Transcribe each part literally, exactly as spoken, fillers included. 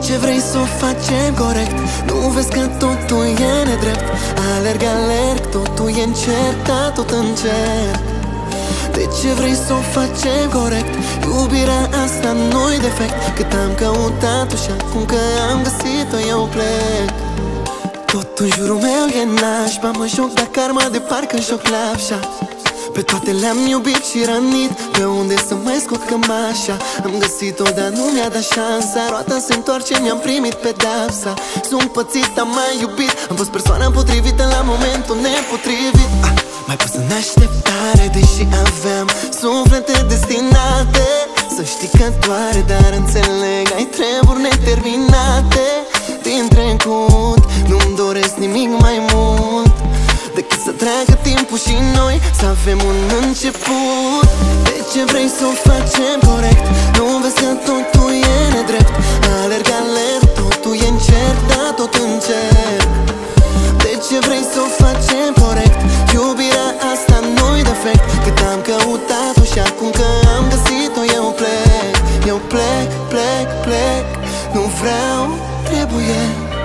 ce vrei să o facem corect? Nu vezi că totul e nedrept? Alerg, alerg, totul e încet, dar tot încerc. De ce vrei să o facem corect? Iubirea asta nu-i defect. Cât am căutat-o și acum că am găsit-o eu plec. Tot în jurul meu e nașpa, mă joc de karma de parcă joc lapșa. Pe toate le-am iubit și rănit, pe unde să mai scot cămașa? Am găsit-o, dar nu mi-a dat șansa. Roata se întoarce, mi-am primit pedapsa. Sunt pățit, am mai iubit, am fost persoana potrivită la momentul nepotrivit. ah, Mai pus în așteptare, deși aveam suflete destinate. Să știi că doare, dar înțeleg, ai treburi neterminate din trecut. Nu-mi doresc nimic mai mult decât să treacă timpul și noi să avem un început. De ce vrei să o facem corect? Nu vezi că totul e nedrept? Alerg, alerg, totul e încet, dar tot încerc. De ce vrei să o facem corect? Iubirea asta nu-i defect. Cât am căutat-o și acum că am găsit-o eu plec. Eu plec, plec, plec. Nu vreau, trebuie.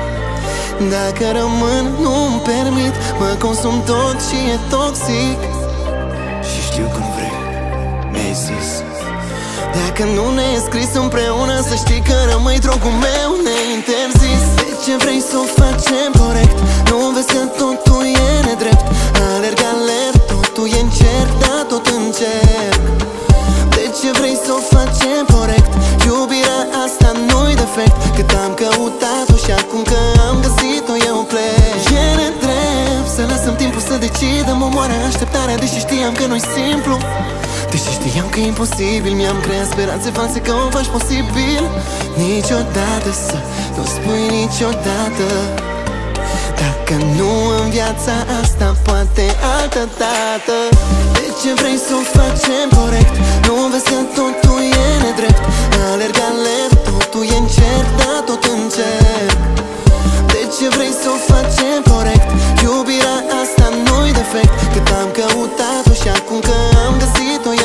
Dacă rămân, nu-mi permit. Mă consum tot și e toxic. Și știu că nu vrei, mi-ai zis. Dacă nu ne e scris împreună, să știi că rămâi drogul meu neinterzis. De ce vrei să o facem corect? Nu vezi că totul e nedrept? Alerg, alerg, totul e încet, dar tot încerc. De ce vrei să o facem corect? Iubirea asta nu-i defect. Cât am căutat-o și acum că am găsit-o eu plec. E nedrept să lăsăm timpul să decidă. Mă moare așteptarea, deși știam că nu-i simplu. Deși știam că e imposibil, mi-am creat speranțe false că o faci posibil. Niciodată să nu spui niciodată. Dacă nu în viața asta, poate altă dată. De ce vrei să o facem corect? Nu vezi că totul e nedrept? Alerg, alerg, totul e încet, dar tot încerc. De ce vrei să o facem corect? Iubirea asta nu-i defect. Cât am căutat-o și acum că am găsit-o